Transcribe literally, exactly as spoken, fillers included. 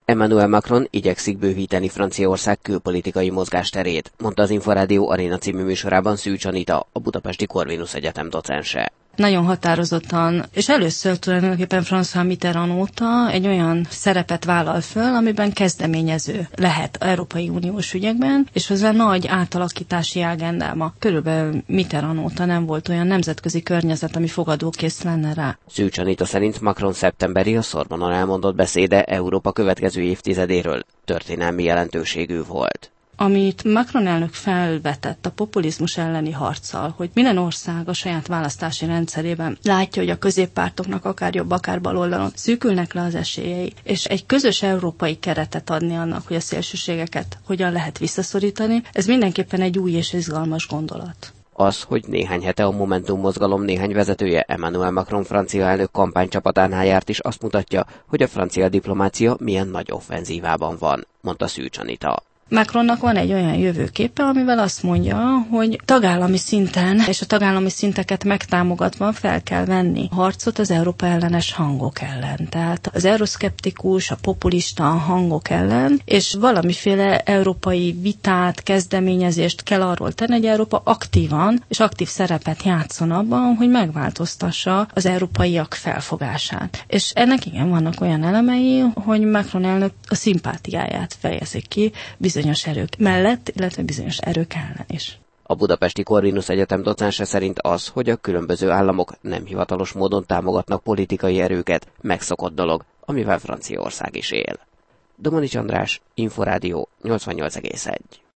Emmanuel Macron igyekszik bővíteni Franciaország külpolitikai mozgásterét, mondta az Inforádió Aréna című műsorában Szűcs Anita, a budapesti Corvinus Egyetem docense. Nagyon határozottan, és először tulajdonképpen François Mitterrand óta egy olyan szerepet vállal föl, amiben kezdeményező lehet Európai Uniós ügyekben, és hozzá nagy átalakítási agendában. Körülbelül Mitterrand óta nem volt olyan nemzetközi környezet, ami fogadókész lenne rá. Szűcs Anita szerint Macron szeptemberi a Szorbonon elmondott beszéde Európa következő évtizedéről történelmi jelentőségű volt. Amit Macron elnök felvetett a populizmus elleni harccal, hogy minden ország a saját választási rendszerében látja, hogy a középpártoknak akár jobb, akár bal oldalon szűkülnek le az esélyei, és egy közös európai keretet adni annak, hogy a szélsőségeket hogyan lehet visszaszorítani, ez mindenképpen egy új és izgalmas gondolat. Az, hogy néhány hete a Momentum mozgalom néhány vezetője Emmanuel Macron francia elnök kampánycsapatánál járt is, azt mutatja, hogy a francia diplomácia milyen nagy offenzívában van, mondta Szűcs Anita. Macronnak van egy olyan jövőképe, amivel azt mondja, hogy tagállami szinten és a tagállami szinteket megtámogatva fel kell venni harcot az Európa ellenes hangok ellen. Tehát az euroszkeptikus, a populista hangok ellen, és valamiféle európai vitát, kezdeményezést kell arról tenni, hogy Európa aktívan és aktív szerepet játszon abban, hogy megváltoztassa az európaiak felfogását. És ennek igen vannak olyan elemei, hogy Macron elnök a szimpátiáját fejezik ki bizonyos erők mellett, illetve bizonyos erők ellen is. A budapesti Corvinus Egyetem docense szerint az, hogy a különböző államok nem hivatalos módon támogatnak politikai erőket, megszokott dolog, amivel Franciaország is él. Domanics András, Inforádió nyolcvannyolc egész egy.